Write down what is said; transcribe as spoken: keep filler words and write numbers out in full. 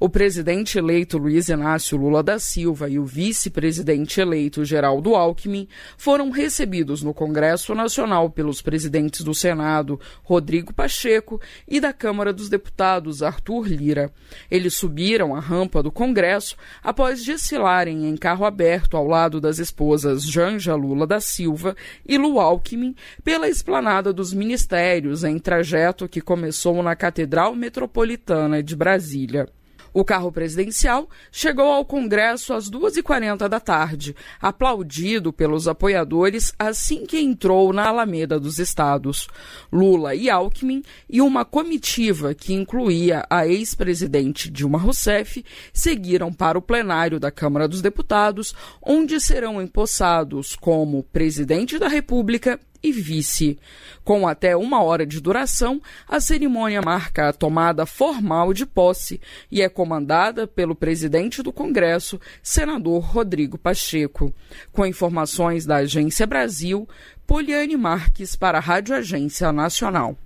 O presidente eleito Luiz Inácio Lula da Silva e o vice-presidente eleito Geraldo Alckmin foram recebidos no Congresso Nacional pelos presidentes do Senado, Rodrigo Pacheco, e da Câmara dos Deputados, Arthur Lira. Eles subiram a rampa do Congresso após desfilarem em carro aberto ao lado das esposas Janja Lula da Silva e Lu Alckmin pela esplanada dos ministérios em trajeto que começou na Catedral Metropolitana de Brasília. O carro presidencial chegou ao Congresso às duas e quarenta da tarde, aplaudido pelos apoiadores assim que entrou na Alameda dos Estados. Lula e Alckmin e uma comitiva que incluía a ex-presidente Dilma Rousseff seguiram para o plenário da Câmara dos Deputados, onde serão empossados como presidente da República e vice. Com até uma hora de duração, a cerimônia marca a tomada formal de posse e é comandada pelo presidente do Congresso, senador Rodrigo Pacheco. Com informações da Agência Brasil, Poliane Marques para a Rádio Agência Nacional.